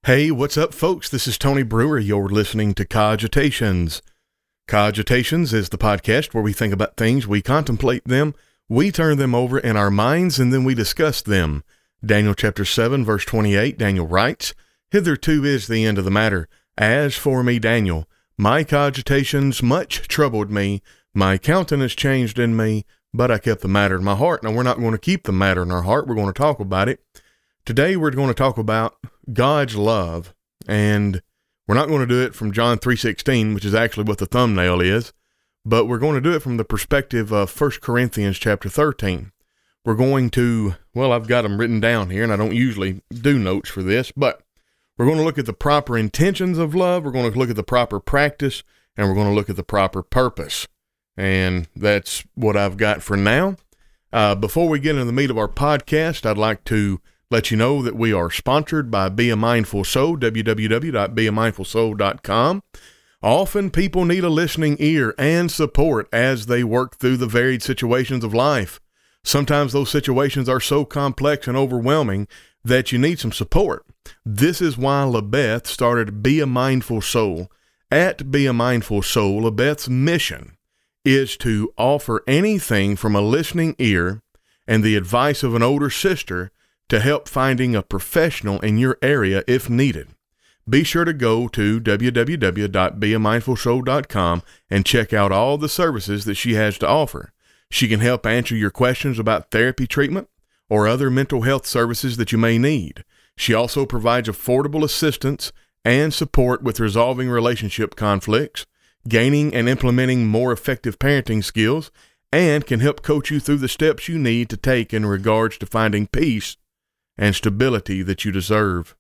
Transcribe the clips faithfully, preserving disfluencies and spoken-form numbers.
Hey, what's up, folks? This is Tony Brewer. You're listening to Cogitations. Cogitations is the podcast where we think about things, we contemplate them, we turn them over in our minds, and then we discuss them. Daniel chapter seven, verse twenty-eight, Daniel writes, "Hitherto is the end of the matter. As for me, Daniel, my cogitations much troubled me, my countenance changed in me, but I kept the matter in my heart." Now, we're not going to keep the matter in our heart. We're going to talk about it. Today, we're going to talk about God's love, and we're not going to do it from John three sixteen, which is actually what the thumbnail is, but we're going to do it from the perspective of First Corinthians chapter thirteen. We're going to, well, I've got them written down here, and I don't usually do notes for this, but we're going to look at the proper intentions of love, we're going to look at the proper practice, and we're going to look at the proper purpose. And that's what I've got for now. Uh, before we get into the meat of our podcast, I'd like to let you know that we are sponsored by Be a Mindful Soul, w w w dot be a mindful soul dot com. Often people need a listening ear and support as they work through the varied situations of life. Sometimes those situations are so complex and overwhelming that you need some support. This is why LaBeth started Be a Mindful Soul. At Be a Mindful Soul, LaBeth's mission is to offer anything from a listening ear and the advice of an older sister to help finding a professional in your area if needed. Be sure to go to w w w dot be a mindful soul dot com and check out all the services that she has to offer. She can help answer your questions about therapy treatment or other mental health services that you may need. She also provides affordable assistance and support with resolving relationship conflicts, gaining and implementing more effective parenting skills, and can help coach you through the steps you need to take in regards to finding peace and stability that you deserve.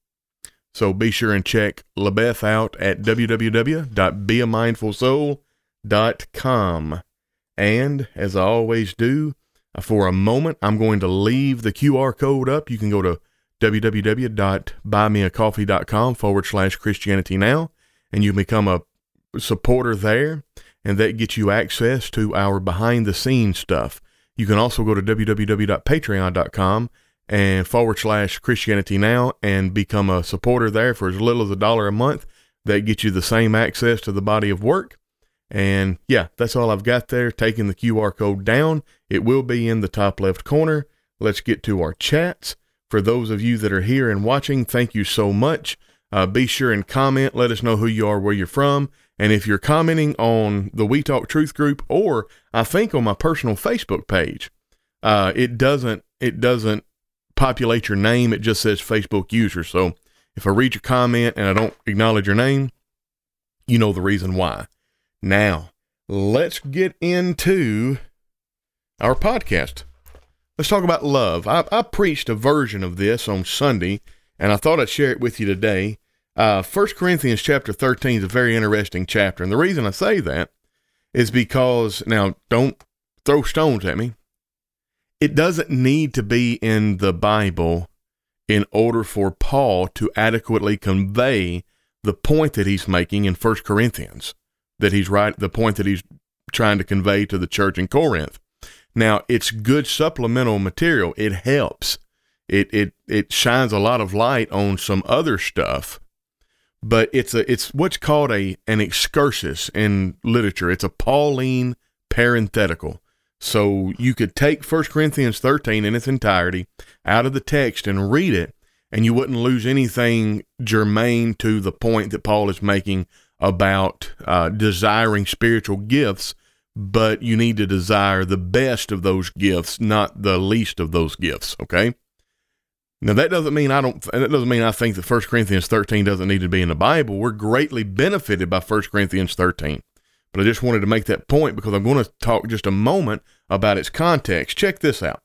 So be sure and check LaBeth out at w w w dot be a mindful soul dot com. And as I always do, for a moment, I'm going to leave the Q R code up. You can go to w w w dot buy me a coffee dot com forward slash Christianity Now, and you become a supporter there, and that gets you access to our behind-the-scenes stuff. You can also go to w w w dot patreon dot com and forward slash Christianity Now and become a supporter there for as little as a dollar a month. That gets you the same access to the body of work. And yeah, that's all I've got there. Taking the Q R code down, it will be in the top left corner. Let's get to our chats. For those of you that are here and watching, thank you so much. Uh, be sure and comment. Let us know who you are, where you're from. And if you're commenting on the We Talk Truth group, or I think on my personal Facebook page, uh, it doesn't, it doesn't, populate your name. It just says Facebook user. So if I read your comment and I don't acknowledge your name, you know the reason why. Now, let's get into our podcast. Let's talk about love. I, I preached a version of this on Sunday, and I thought I'd share it with you today. Uh, First Corinthians chapter thirteen is a very interesting chapter. And the reason I say that is because, now, don't throw stones at me. It doesn't need to be in the Bible in order for Paul to adequately convey the point that he's making in First Corinthians, that he's right, the point that he's trying to convey to the church in Corinth. Now, it's good supplemental material. It helps. It it it shines a lot of light on some other stuff, but it's a it's what's called a an excursus in literature. It's a Pauline parenthetical. So you could take First Corinthians thirteen in its entirety out of the text and read it, and you wouldn't lose anything germane to the point that Paul is making about uh, desiring spiritual gifts, but you need to desire the best of those gifts, not the least of those gifts, okay? Now, that doesn't mean I don't. That doesn't mean I think that First Corinthians thirteen doesn't need to be in the Bible. We're greatly benefited by First Corinthians thirteen. But I just wanted to make that point because I'm going to talk just a moment about its context. Check this out.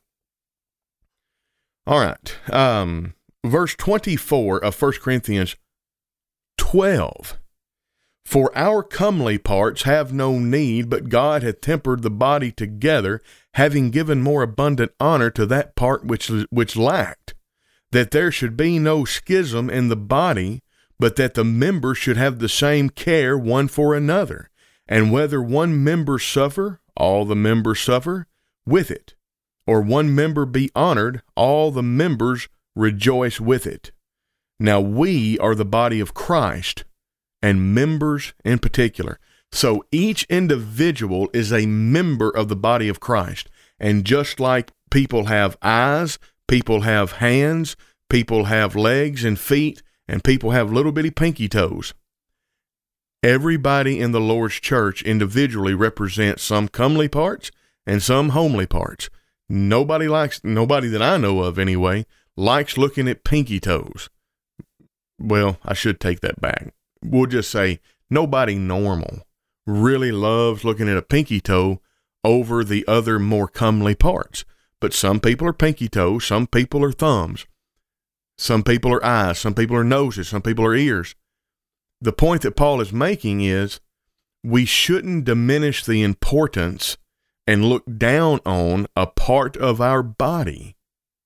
All right. Um, verse twenty-four of First Corinthians twelve. For our comely parts have no need, but God hath tempered the body together, having given more abundant honor to that part which, which lacked, that there should be no schism in the body, but that the members should have the same care one for another. And whether one member suffer, all the members suffer with it. Or one member be honored, all the members rejoice with it. Now we are the body of Christ and members in particular. So each individual is a member of the body of Christ. And just like people have eyes, people have hands, people have legs and feet, and people have little bitty pinky toes, everybody in the Lord's church individually represents some comely parts and some homely parts. Nobody likes, nobody that I know of anyway, likes looking at pinky toes. Well, I should take that back. We'll just say nobody normal really loves looking at a pinky toe over the other more comely parts. But some people are pinky toes, some people are thumbs, some people are eyes, some people are noses, some people are ears. The point that Paul is making is we shouldn't diminish the importance and look down on a part of our body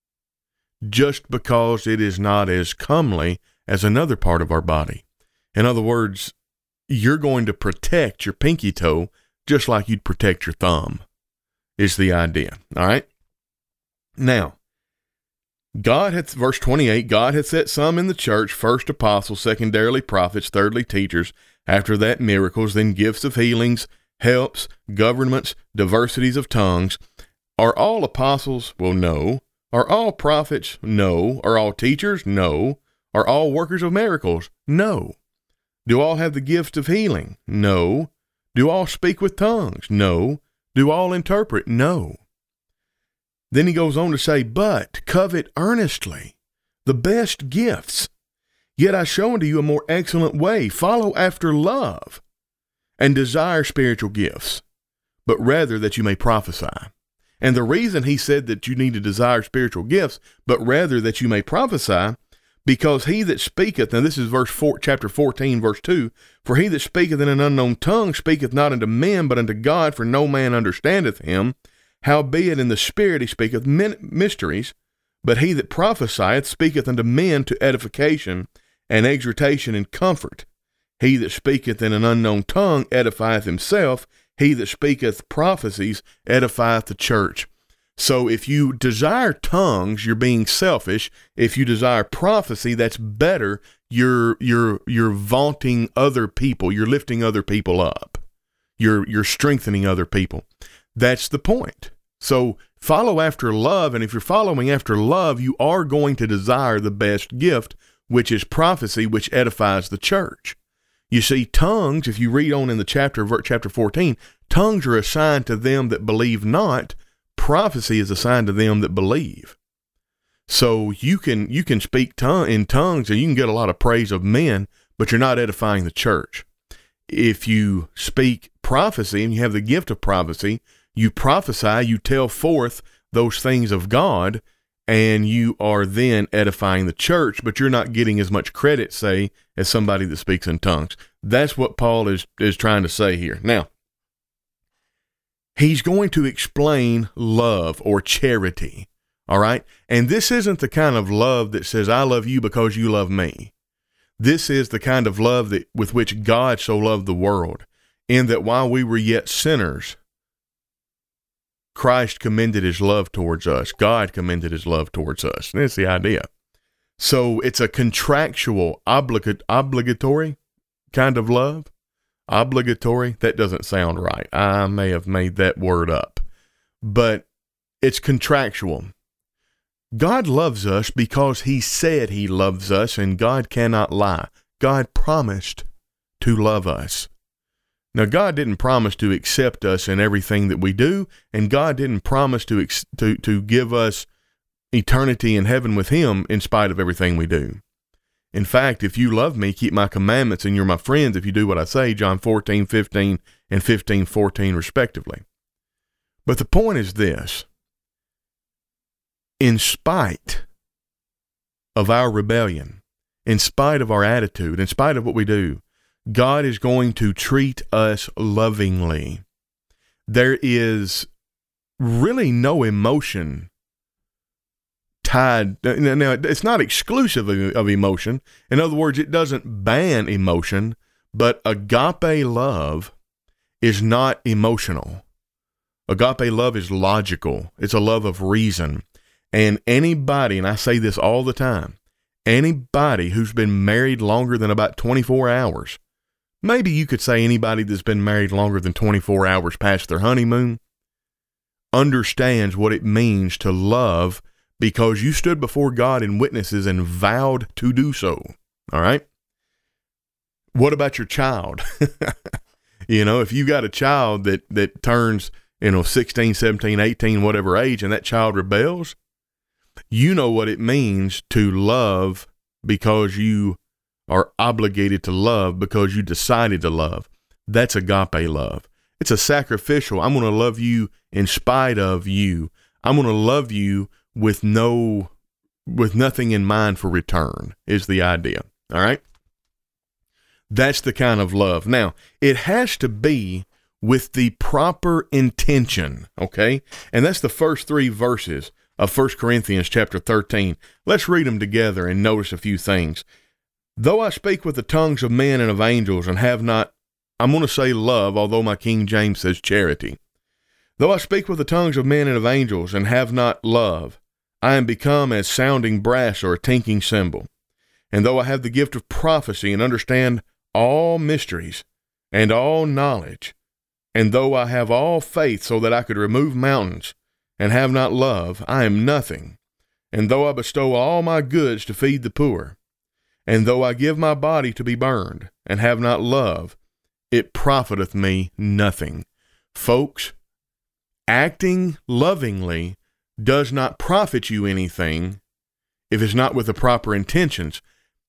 just because it is not as comely as another part of our body. In other words, you're going to protect your pinky toe just like you'd protect your thumb, is the idea. All right? Now, God hath, verse twenty-eight, God hath set some in the church, first apostles, secondarily prophets, thirdly teachers, after that miracles, then gifts of healings, helps, governments, diversities of tongues. Are all apostles? Well, no. Are all prophets? No. Are all teachers? No. Are all workers of miracles? No. Do all have the gift of healing? No. Do all speak with tongues? No. Do all interpret? No. Then he goes on to say, but covet earnestly the best gifts. Yet I show unto you a more excellent way. Follow after love and desire spiritual gifts, but rather that you may prophesy. And the reason he said that you need to desire spiritual gifts, but rather that you may prophesy, because he that speaketh, now this is verse four, chapter fourteen, verse two, for he that speaketh in an unknown tongue speaketh not unto men, but unto God, for no man understandeth him. Howbeit in the Spirit he speaketh mysteries, but he that prophesieth speaketh unto men to edification and exhortation and comfort. He that speaketh in an unknown tongue edifieth himself. He that speaketh prophecies edifieth the church. So if you desire tongues, you're being selfish. If you desire prophecy, that's better. You're you're you're vaunting other people. You're lifting other people up. You're you're strengthening other people. That's the point. So follow after love, and if you're following after love, you are going to desire the best gift, which is prophecy, which edifies the church. You see, tongues, if you read on in the chapter, chapter fourteen, tongues are assigned to them that believe not. Prophecy is assigned to them that believe. So you can you can speak tongue, in tongues, and you can get a lot of praise of men, but you're not edifying the church. If you speak prophecy and you have the gift of prophecy, you prophesy, you tell forth those things of God, and you are then edifying the church, but you're not getting as much credit, say, as somebody that speaks in tongues. That's what Paul is, is trying to say here. Now, he's going to explain love or charity, all right? And this isn't the kind of love that says, I love you because you love me. This is the kind of love that with which God so loved the world, in that while we were yet sinners, Christ commended his love towards us. God commended his love towards us. And that's the idea. So it's a contractual, obligat- obligatory kind of love. Obligatory, that doesn't sound right. I may have made that word up. But it's contractual. God loves us because he said he loves us, and God cannot lie. God promised to love us. Now, God didn't promise to accept us in everything that we do, and God didn't promise to, ex- to, to give us eternity in heaven with him in spite of everything we do. In fact, if you love me, keep my commandments, and you're my friends if you do what I say, John fourteen, fifteen, and fifteen, fourteen, respectively. But the point is this. In spite of our rebellion, in spite of our attitude, in spite of what we do, God is going to treat us lovingly. There is really no emotion tied. Now, it's not exclusive of emotion. In other words, it doesn't ban emotion, but agape love is not emotional. Agape love is logical. It's a love of reason. And anybody, and I say this all the time, Anybody who's been married longer than about twenty-four hours, maybe you could say anybody that's been married longer than twenty-four hours past their honeymoon, understands what it means to love because you stood before God and witnesses and vowed to do so. All right? What about your child? You know, if you got a child that, that turns, you know, sixteen, seventeen, eighteen, whatever age, and that child rebels, you know what it means to love because you are obligated to love because you decided to love. That's agape love. It's a sacrificial. I'm going to love you in spite of you. I'm going to love you with no, with nothing in mind for return is the idea. All right. That's the kind of love. Now, it has to be with the proper intention. Okay. And that's the first three verses of First Corinthians chapter thirteen. Let's read them together and notice a few things. Though I speak with the tongues of men and of angels and have not, I'm going to say love, although my King James says charity. Though I speak with the tongues of men and of angels and have not love, I am become as sounding brass or a tinkling cymbal. And though I have the gift of prophecy and understand all mysteries and all knowledge, and though I have all faith so that I could remove mountains and have not love, I am nothing. And though I bestow all my goods to feed the poor, and though I give my body to be burned and have not love, it profiteth me nothing. Folks, acting lovingly does not profit you anything if it's not with the proper intentions.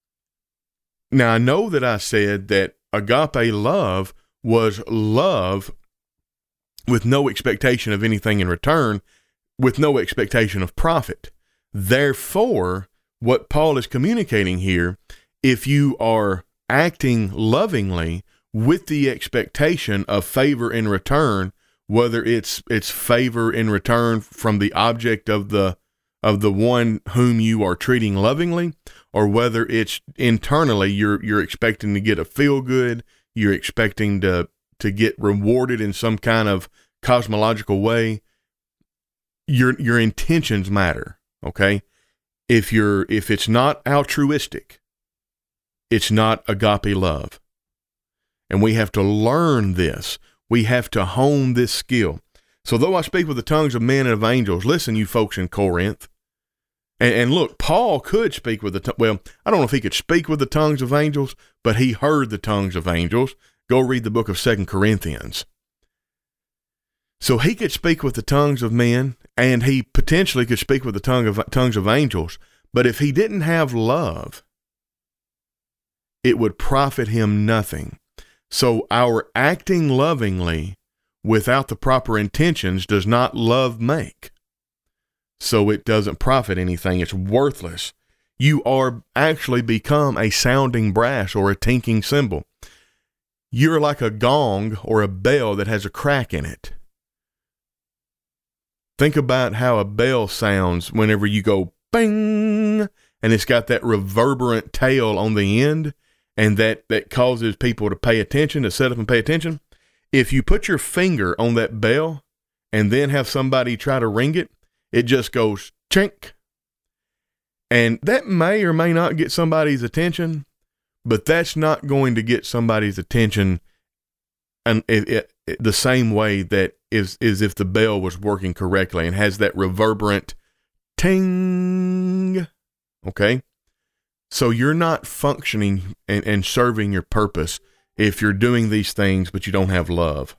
Now, I know that I said that agape love was love with no expectation of anything in return, with no expectation of profit. Therefore, what Paul is communicating here, if you are acting lovingly with the expectation of favor in return, whether it's it's favor in return from the object of the of the one whom you are treating lovingly, or whether it's internally you're you're expecting to get a feel good, you're expecting to to get rewarded in some kind of cosmological way, your your intentions matter, okay? If you're if it's not altruistic, it's not agape love. And we have to learn this. We have to hone this skill. So though I speak with the tongues of men and of angels, listen, you folks in Corinth, and, and look, Paul could speak with the, t- well, I don't know if he could speak with the tongues of angels, but he heard the tongues of angels. Go read the book of Second Corinthians. So he could speak with the tongues of men, and he potentially could speak with the tongue of tongues of angels. But if he didn't have love, it would profit him nothing. So our acting lovingly without the proper intentions does not love make. So it doesn't profit anything. It's worthless. You are actually become a sounding brass or a tinkling cymbal. You're like a gong or a bell that has a crack in it. Think about how a bell sounds whenever you go bing, and it's got that reverberant tail on the end, and that, that causes people to pay attention, to sit up and pay attention. If you put your finger on that bell and then have somebody try to ring it, it just goes chink. And that may or may not get somebody's attention, but that's not going to get somebody's attention and it, it, it, the same way that is, is if the bell was working correctly and has that reverberant ting. Okay? So you're not functioning and, and serving your purpose if you're doing these things, but you don't have love.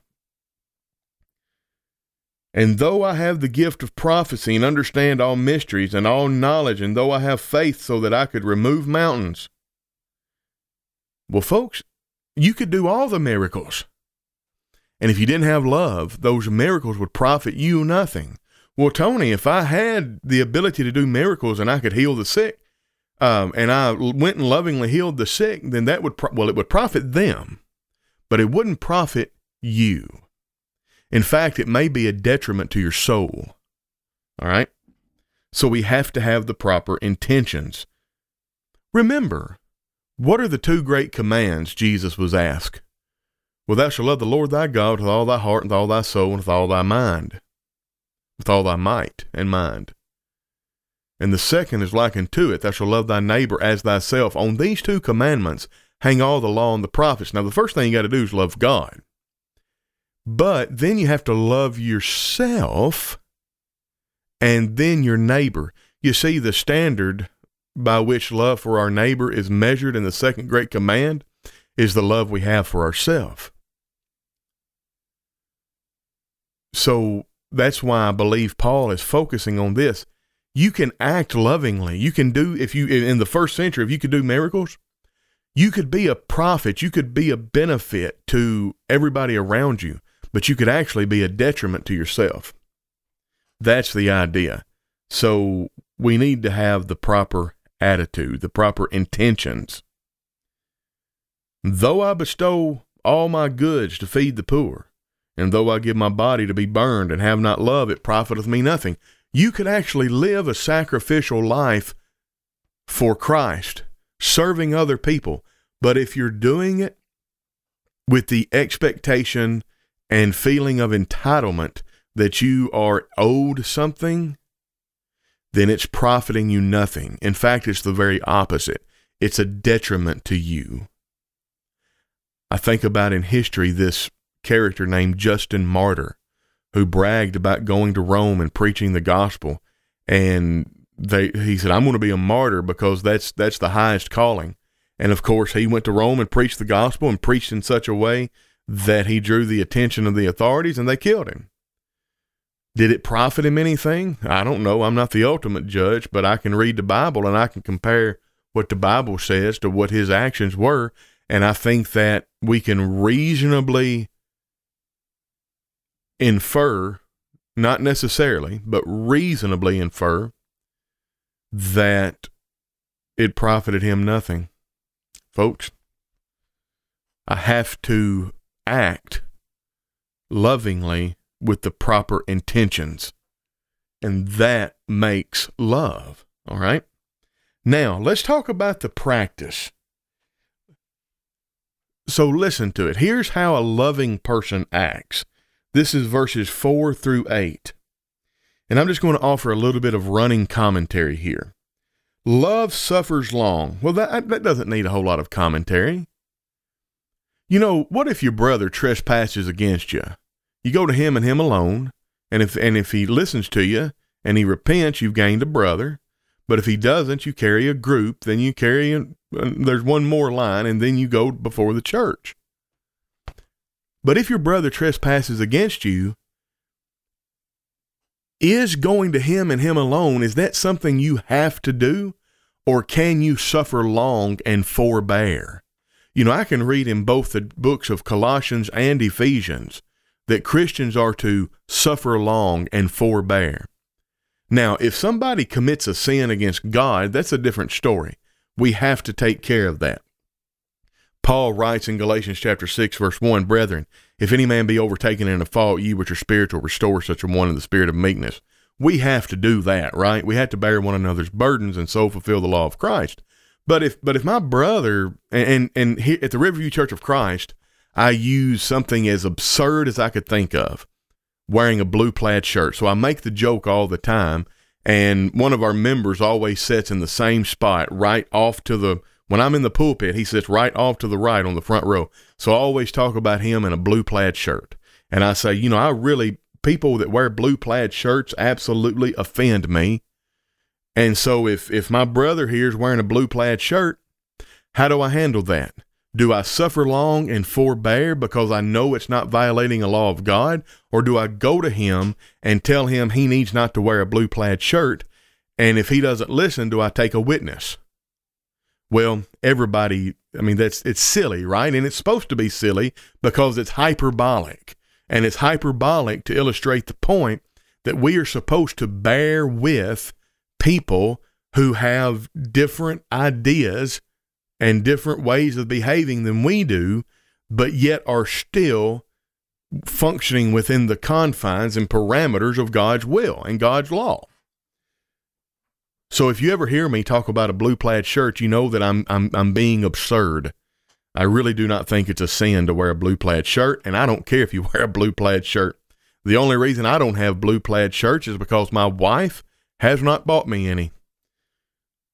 And though I have the gift of prophecy and understand all mysteries and all knowledge, and though I have faith so that I could remove mountains. Well, folks, you could do all the miracles. And if you didn't have love, those miracles would profit you nothing. Well, Tony, if I had the ability to do miracles and I could heal the sick, um, and I went and lovingly healed the sick, then that would, pro- well, it would profit them, but it wouldn't profit you. In fact, it may be a detriment to your soul. All right? So we have to have the proper intentions. Remember, what are the two great commands Jesus was asked? Well, thou shalt love the Lord thy God with all thy heart and with all thy soul and with all thy mind. With all thy might and mind. and the second is like unto it, thou shalt love thy neighbor as thyself. On these two commandments hang all the law and the prophets. Now, the first thing you got to do is love God. But then you have to love yourself and then your neighbor. You see, the standard by which love for our neighbor is measured in the second great command is the love we have for ourselves. So that's why I believe Paul is focusing on this. You can act lovingly. You can do, if you, in the first century, if you could do miracles, you could be a prophet. You could be a benefit to everybody around you, but you could actually be a detriment to yourself. That's the idea. So we need to have the proper attitude, the proper intentions. Though I bestow all my goods to feed the poor, and though I give my body to be burned and have not love, it profiteth me nothing. You could actually live a sacrificial life for Christ, serving other people. But if you're doing it with the expectation and feeling of entitlement that you are owed something, then it's profiting you nothing. In fact, it's the very opposite. It's a detriment to you. I think about in history this character named Justin Martyr, who bragged about going to Rome and preaching the gospel. And they, he said, I'm going to be a martyr because that's, that's the highest calling. And of course, he went to Rome and preached the gospel and preached in such a way that he drew the attention of the authorities and they killed him. Did it profit him anything? I don't know. I'm not the ultimate judge, but I can read the Bible and I can compare what the Bible says to what his actions were. And I think that we can reasonably infer, not necessarily, but reasonably infer that it profited him nothing. Folks, I have to act lovingly with the proper intentions, and that makes love. All right. Now let's talk about the practice. So listen to it. Here's how a loving person acts. This is verses four through eight. And I'm just going to offer a little bit of running commentary here. Love suffers long. Well, that, that doesn't need a whole lot of commentary. You know, what if your brother trespasses against you? You go to him and him alone, and if and if he listens to you and he repents, you've gained a brother. But if he doesn't, you carry a group, then you carry, a, there's one more line, and then you go before the church. But if your brother trespasses against you, is going to him and him alone, is that something you have to do? Or can you suffer long and forbear? You know, I can read in both the books of Colossians and Ephesians that Christians are to suffer long and forbear. Now, if somebody commits a sin against God, that's a different story. We have to take care of that. Paul writes in Galatians chapter six, verse one, Brethren, if any man be overtaken in a fault, ye which are spiritual, restore such a one in the spirit of meekness. We have to do that, right? We have to bear one another's burdens and so fulfill the law of Christ. But if but if my brother, and, and, and here at the Riverview Church of Christ, I use something as absurd as I could think of, wearing a blue plaid shirt. So I make the joke all the time, and one of our members always sits in the same spot, right off to the, when I'm in the pulpit, he sits right off to the right on the front row. So I always talk about him in a blue plaid shirt. And I say, you know, I really, people that wear blue plaid shirts absolutely offend me. And so if, if my brother here is wearing a blue plaid shirt, how do I handle that? Do I suffer long and forbear because I know it's not violating a law of God? Or do I go to him and tell him he needs not to wear a blue plaid shirt? And if he doesn't listen, do I take a witness? Well, everybody, I mean, that's, it's silly, right? And it's supposed to be silly because it's hyperbolic. And it's hyperbolic to illustrate the point that we are supposed to bear with people who have different ideas and different ways of behaving than we do, but yet are still functioning within the confines and parameters of God's will and God's law. So if you ever hear me talk about a blue plaid shirt, you know that I'm I'm I'm being absurd. I really do not think it's a sin to wear a blue plaid shirt, and I don't care if you wear a blue plaid shirt. The only reason I don't have blue plaid shirts is because my wife has not bought me any.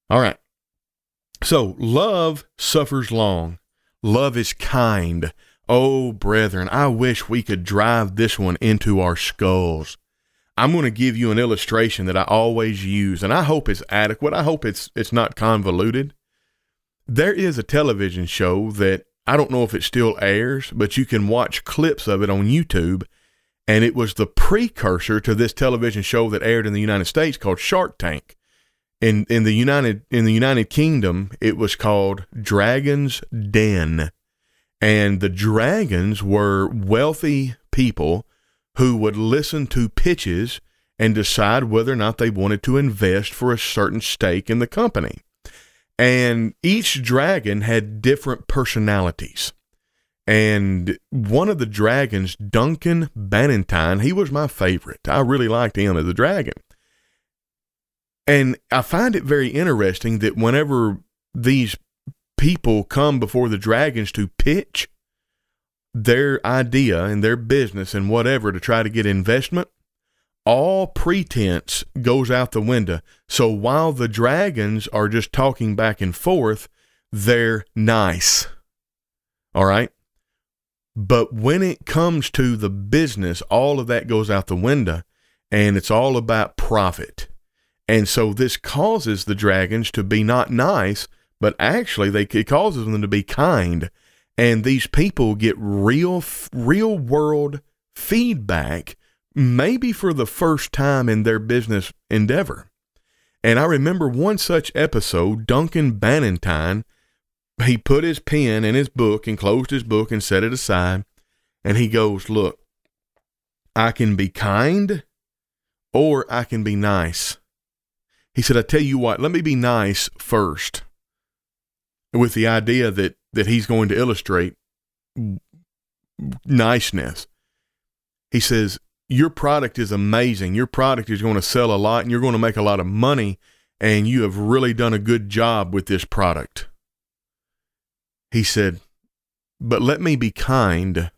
All right. So love suffers long. Love is kind. Oh, brethren, I wish we could drive this one into our skulls. I'm going to give you an illustration that I always use, and I hope it's adequate. I hope it's it's not convoluted. There is a television show that I don't know if it still airs, but you can watch clips of it on YouTube, and it was the precursor to this television show that aired in the United States called Shark Tank. In in the United in the United Kingdom, it was called Dragon's Den. And the dragons were wealthy people who would listen to pitches and decide whether or not they wanted to invest for a certain stake in the company. And each dragon had different personalities. And one of the dragons, Duncan Bannatyne, he was my favorite. I really liked him as a dragon. And I find it very interesting that whenever these people come before the dragons to pitch their idea and their business and whatever to try to get investment, all pretense goes out the window. So while the dragons are just talking back and forth, they're nice. All right. But when it comes to the business, all of that goes out the window, and it's all about profit. And so this causes the dragons to be not nice, but actually they, it causes them to be kind. And these people get real, real world feedback, maybe for the first time in their business endeavor. And I remember one such episode, Duncan Bannatyne, he put his pen in his book and closed his book and set it aside. And he goes, look, I can be kind or I can be nice. He said, I tell you what, let me be nice first, with the idea that, that he's going to illustrate niceness. He says, your product is amazing. Your product is going to sell a lot and you're going to make a lot of money, and you have really done a good job with this product. He said, but let me be kind.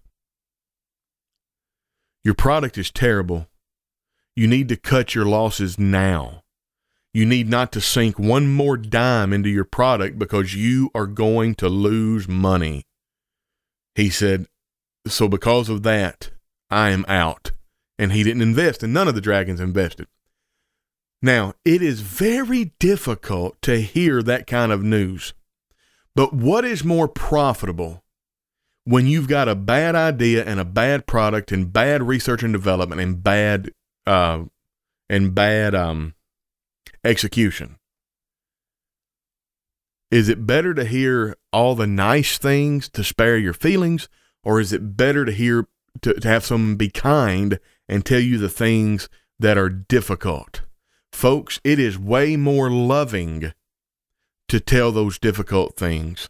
Your product is terrible. You need to cut your losses now. You need not to sink one more dime into your product because you are going to lose money. He said, so because of that, I am out. And he didn't invest, and none of the dragons invested. Now, it is very difficult to hear that kind of news. But what is more profitable when you've got a bad idea and a bad product and bad research and development and bad, uh, and bad, um, execution? Is it better to hear all the nice things to spare your feelings, or is it better to hear to, to have someone be kind and tell you the things that are difficult? Folks, it is way more loving to tell those difficult things.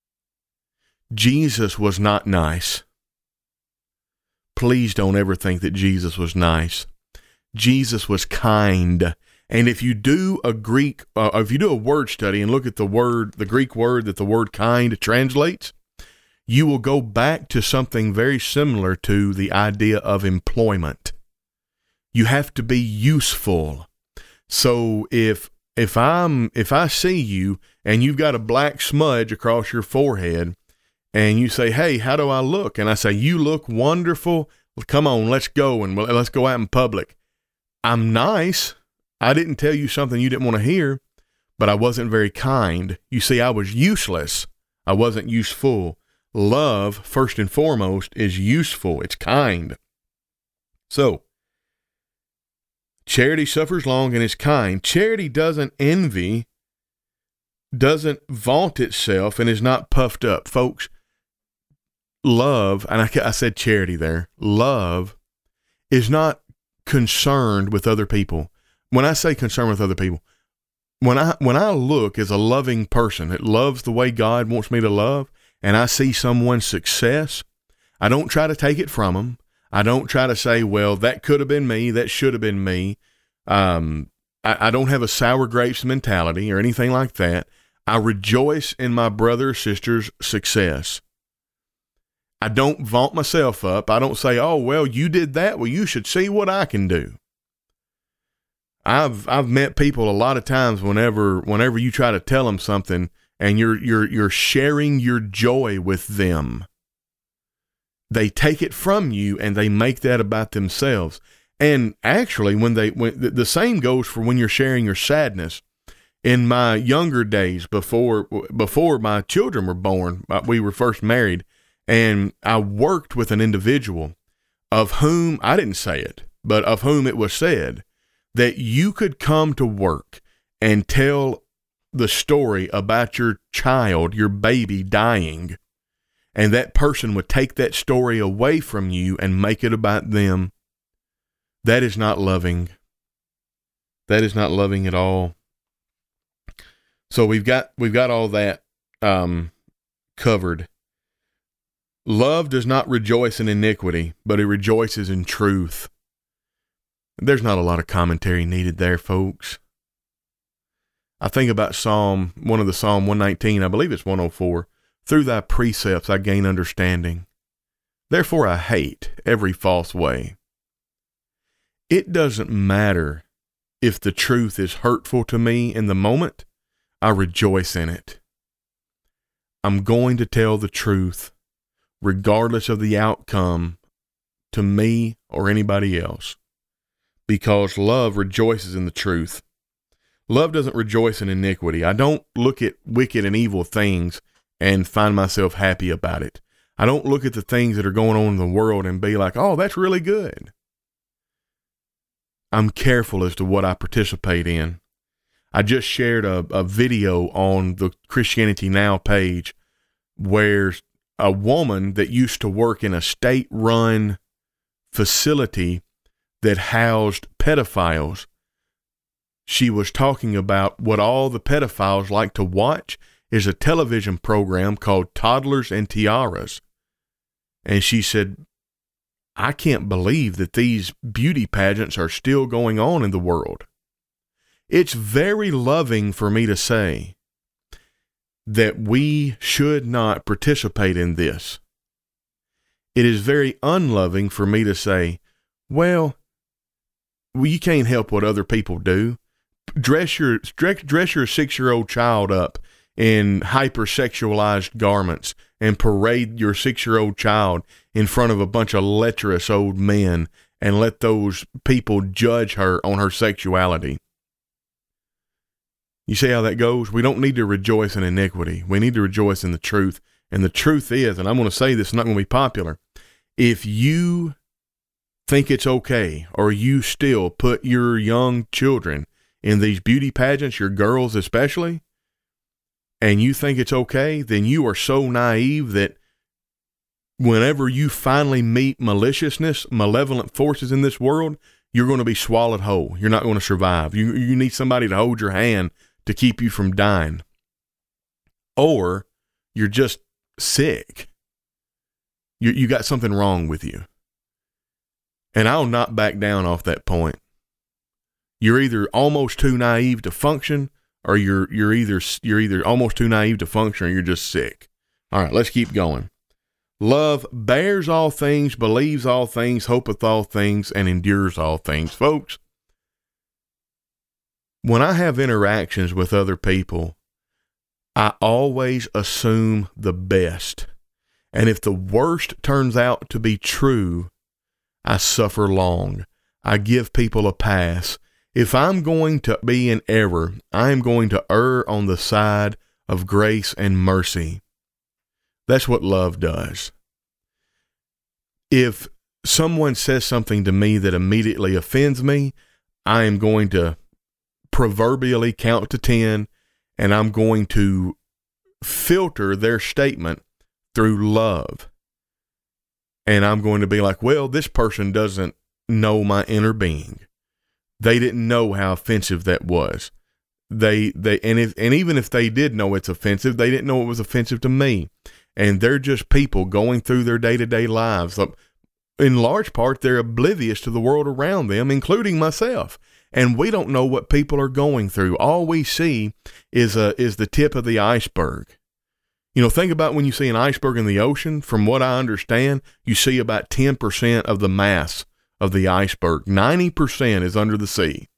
Jesus was not nice. Please don't ever think that Jesus was nice. Jesus was kind. And if you do a Greek, uh, if you do a word study and look at the word, the Greek word that the word kind translates, you will go back to something very similar to the idea of employment. You have to be useful. So if if I'm if I see you and you've got a black smudge across your forehead, and you say, "Hey, how do I look?" and I say, "You look wonderful. Well, come on, let's go and let's go out in public." I'm nice. I didn't tell you something you didn't want to hear, but I wasn't very kind. You see, I was useless. I wasn't useful. Love, first and foremost, is useful. It's kind. So, charity suffers long and is kind. Charity doesn't envy, doesn't vaunt itself, and is not puffed up. Folks, love, and I, I said charity there, love is not concerned with other people. When I say concerned with other people, when I when I look as a loving person that loves the way God wants me to love, and I see someone's success, I don't try to take it from them. I don't try to say, well, that could have been me, that should have been me. Um, I, I don't have a sour grapes mentality or anything like that. I rejoice in my brother or sister's success. I don't vaunt myself up. I don't say, oh, well, you did that. Well, you should see what I can do. I've I've met people a lot of times whenever whenever you try to tell them something and you're you're you're sharing your joy with them, they take it from you and they make that about themselves. And actually, when they when the, the same goes for when you're sharing your sadness. In my younger days, before before my children were born, we were first married, and I worked with an individual of whom, I didn't say it, but of whom it was said that you could come to work and tell the story about your child, your baby dying, and that person would take that story away from you and make it about them. That is not loving. That is not loving at all. So we've got we've got all that um, covered. Love does not rejoice in iniquity, but it rejoices in truth. There's not a lot of commentary needed there, folks. I think about Psalm, one of the Psalm one nineteen, I believe it's one oh four. Through thy precepts I gain understanding. Therefore I hate every false way. It doesn't matter if the truth is hurtful to me in the moment. I rejoice in it. I'm going to tell the truth, regardless of the outcome to me or anybody else, because love rejoices in the truth. Love doesn't rejoice in iniquity. I don't look at wicked and evil things and find myself happy about it. I don't look at the things that are going on in the world and be like, oh, that's really good. I'm careful as to what I participate in. I just shared a, a video on the Christianity Now page where a woman that used to work in a state-run facility that housed pedophiles, she was talking about what all the pedophiles like to watch is a television program called Toddlers and Tiaras. And she said, I can't believe that these beauty pageants are still going on in the world. It's very loving for me to say that we should not participate in this. It is very unloving for me to say, well, well you can't help what other people do. Dress your dress your six-year-old child up in hypersexualized garments and parade your six-year-old child in front of a bunch of lecherous old men and let those people judge her on her sexuality. You see how that goes? We don't need to rejoice in iniquity. We need to rejoice in the truth. And the truth is, and I'm going to say this, it's not going to be popular, if you think it's okay, or you still put your young children in these beauty pageants, your girls especially, and you think it's okay, then you are so naive that whenever you finally meet maliciousness, malevolent forces in this world, you're going to be swallowed whole. You're not going to survive. You, you need somebody to hold your hand to keep you from dying. Or you're just sick. You, you got something wrong with you. And I'll not back down off that point. You're either almost too naive to function, or you're you're either you're either almost too naive to function, or you're just sick. All right, let's keep going. Love bears all things, believes all things, hopeth all things, and endures all things. Folks, when I have interactions with other people, I always assume the best. And if the worst turns out to be true, I suffer long. I give people a pass. If I'm going to be in error, I am going to err on the side of grace and mercy. That's what love does. If someone says something to me that immediately offends me, I am going to proverbially count to ten, and I'm going to filter their statement through love. And I'm going to be like, well, this person doesn't know my inner being. They didn't know how offensive that was. They, they, and if, and even if they did know it's offensive, they didn't know it was offensive to me. And they're just people going through their day-to-day lives. In large part, they're oblivious to the world around them, including myself. And we don't know what people are going through. All we see is a, is the tip of the iceberg. You know, think about when you see an iceberg in the ocean. From what I understand, you see about ten percent of the mass of the iceberg. ninety percent is under the sea.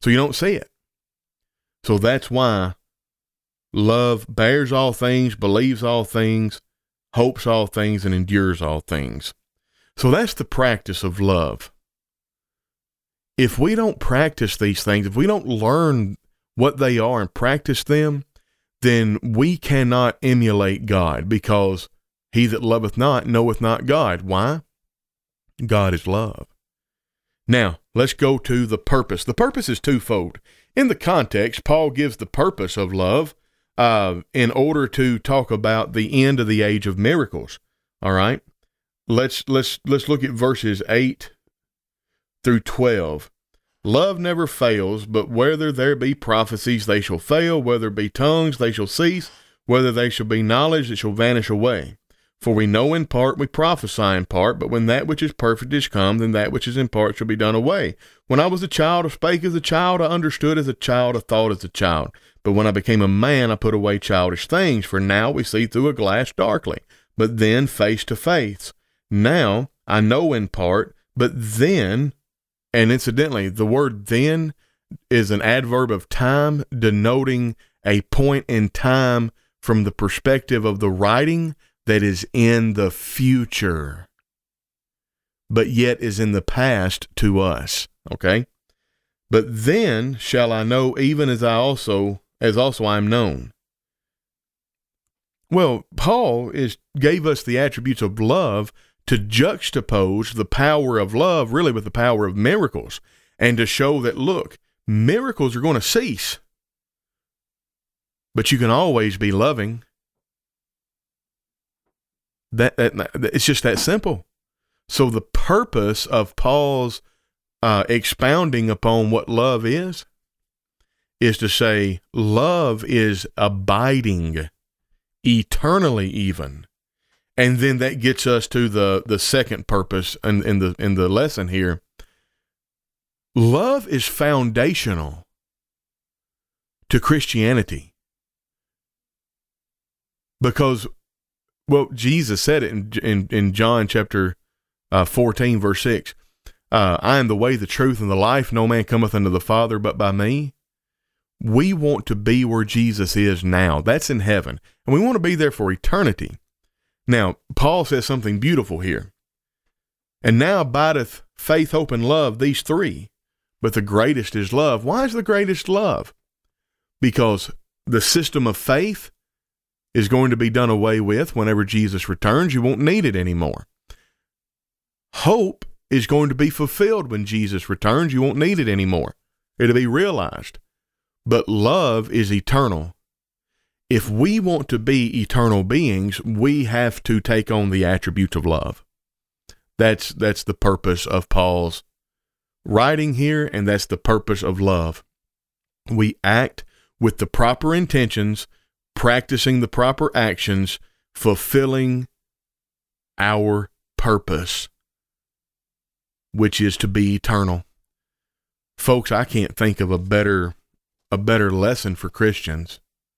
So you don't see it. So that's why love bears all things, believes all things, hopes all things, and endures all things. So that's the practice of love. If we don't practice these things, if we don't learn what they are and practice them, then we cannot emulate God, because he that loveth not knoweth not God. Why? God is love. Now, let's go to the purpose. The purpose is twofold. In the context, Paul gives the purpose of love uh, in order to talk about the end of the age of miracles. All right? Let's let's let's look at verses eight through twelve. Love never fails, but whether there be prophecies, they shall fail. Whether be tongues, they shall cease. Whether they shall be knowledge, it shall vanish away. For we know in part, we prophesy in part, but when that which is perfect is come, then that which is in part shall be done away. When I was a child, I spake as a child, I understood as a child, I thought as a child. But when I became a man, I put away childish things. For now we see through a glass darkly, but then face to face. Now I know in part, but then, and incidentally, the word then is an adverb of time, denoting a point in time from the perspective of the writing that is in the future, but yet is in the past to us. Okay? But then shall I know, even as I also, as also I am known. Well, Paul is gave us the attributes of love to juxtapose the power of love really with the power of miracles, and to show that, look, miracles are going to cease, but you can always be loving. That, that it's just that simple. So the purpose of Paul's uh, expounding upon what love is, is to say love is abiding eternally even. And then that gets us to the, the second purpose in, in the in the lesson here. Love is foundational to Christianity. Because, well, Jesus said it in in, in John chapter uh, fourteen, verse six. Uh, I am the way, the truth, and the life. No man cometh unto the Father but by me. We want to be where Jesus is now. That's in heaven. And we want to be there for eternity. Now, Paul says something beautiful here. And now abideth faith, hope, and love, these three. But the greatest is love. Why is the greatest love? Because the system of faith is going to be done away with whenever Jesus returns. You won't need it anymore. Hope is going to be fulfilled when Jesus returns. You won't need it anymore. It'll be realized. But love is eternal. If we want to be eternal beings, we have to take on the attributes of love. That's that's the purpose of Paul's writing here, and that's the purpose of love. We act with the proper intentions, practicing the proper actions, fulfilling our purpose, which is to be eternal. Folks, I can't think of a better a better lesson for Christians.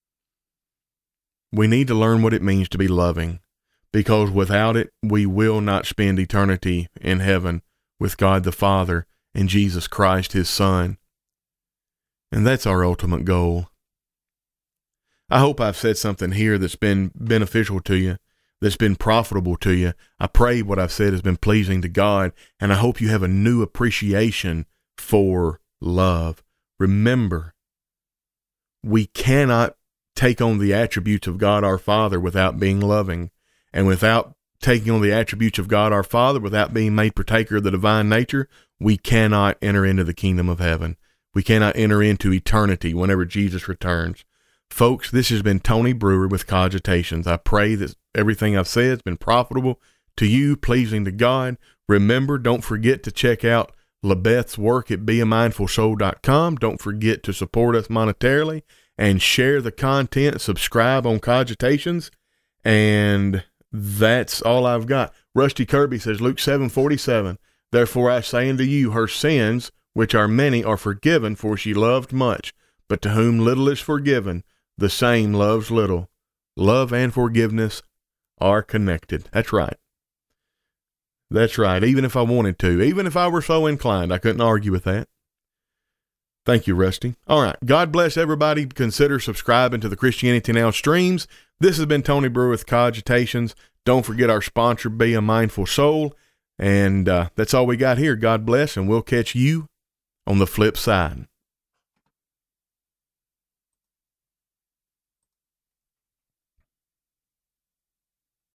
We need to learn what it means to be loving, because without it, we will not spend eternity in heaven with God the Father and Jesus Christ, his Son. And that's our ultimate goal. I hope I've said something here that's been beneficial to you, that's been profitable to you. I pray what I've said has been pleasing to God, and I hope you have a new appreciation for love. Remember, we cannot take on the attributes of God our Father without being loving, and without taking on the attributes of God our Father without being made partaker of the divine nature, we cannot enter into the kingdom of heaven. We cannot enter into eternity whenever Jesus returns. Folks, this has been Tony Brewer with Cogitations. I pray that everything I've said has been profitable to you, pleasing to God. Remember, don't forget to check out LaBeth's work at be a mindful soul dot com. Don't forget to support us monetarily and share the content. Subscribe on Cogitations. And that's all I've got. Rusty Kirby says, Luke seven forty-seven, therefore I say unto you, her sins, which are many, are forgiven, for she loved much. But to whom little is forgiven, the same loves little. Love and forgiveness are connected. That's right. That's right. Even if I wanted to, even if I were so inclined, I couldn't argue with that. Thank you, Rusty. All right. God bless everybody. Consider subscribing to the Christianity Now streams. This has been Tony Brewer with Cogitations. Don't forget our sponsor, Be a Mindful Soul. And uh, that's all we got here. God bless, and we'll catch you on the flip side.